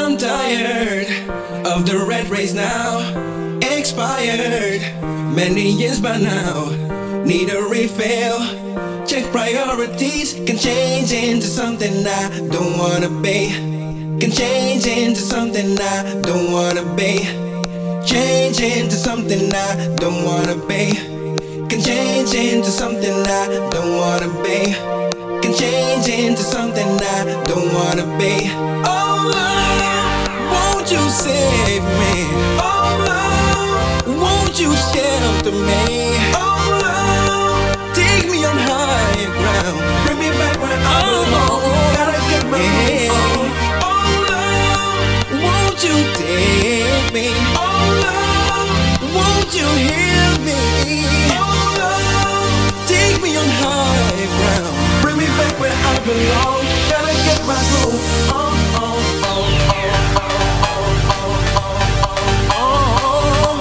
I'm tired of the red race now. Expired many years by now. Need a refill. Check priorities. Can change into something I don't wanna be. Can change into something I don't wanna be. Change into something I don't wanna be. Can change into something I don't wanna be. Can change into something I don't wanna be. Oh Lord, won't you save me? Oh Lord, won't you shelter me? Oh Lord, take me on higher ground. Bring me back where I belong. Gotta get my head. Oh Lord, won't you take me? Oh Lord, won't you heal me? Oh Lord, take me on higher ground. Bring me back where I belong. Gotta get my groove. Oh, oh, oh, oh, oh, oh, oh, oh, oh, oh.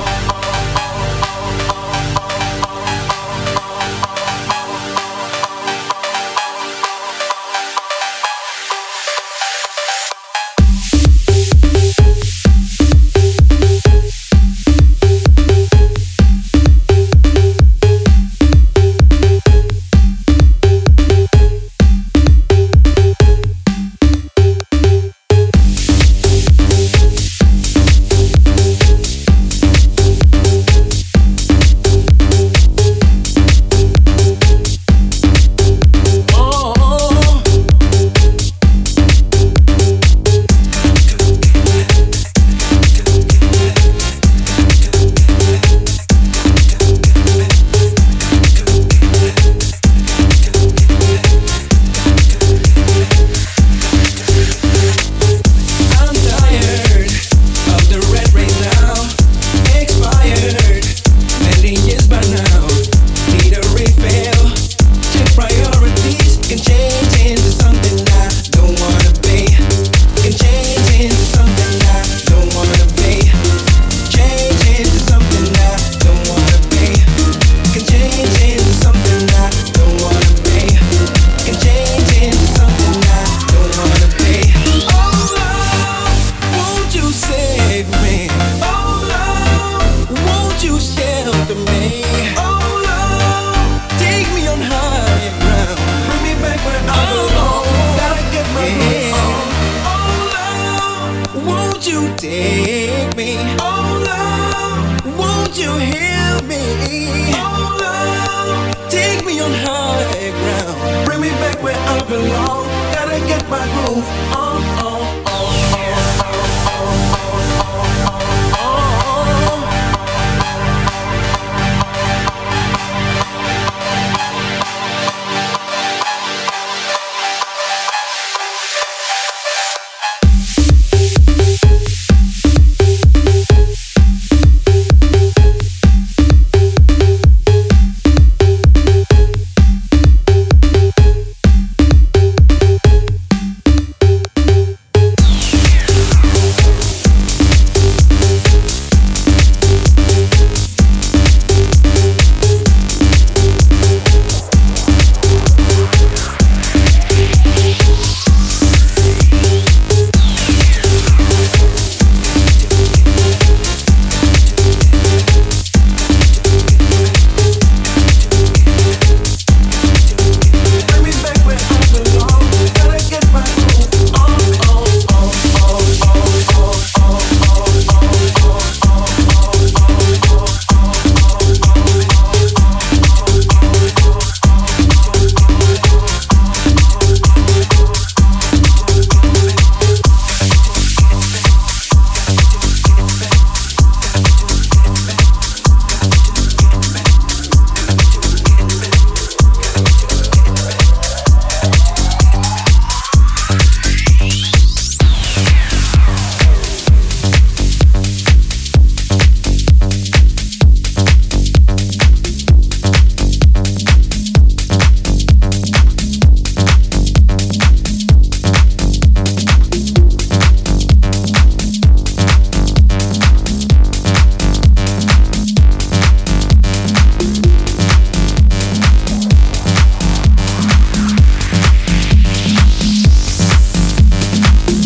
Take me, oh Lord, won't you heal me? Oh Lord, take me on higher ground. Bring me back where I belong. Gotta get my groove on.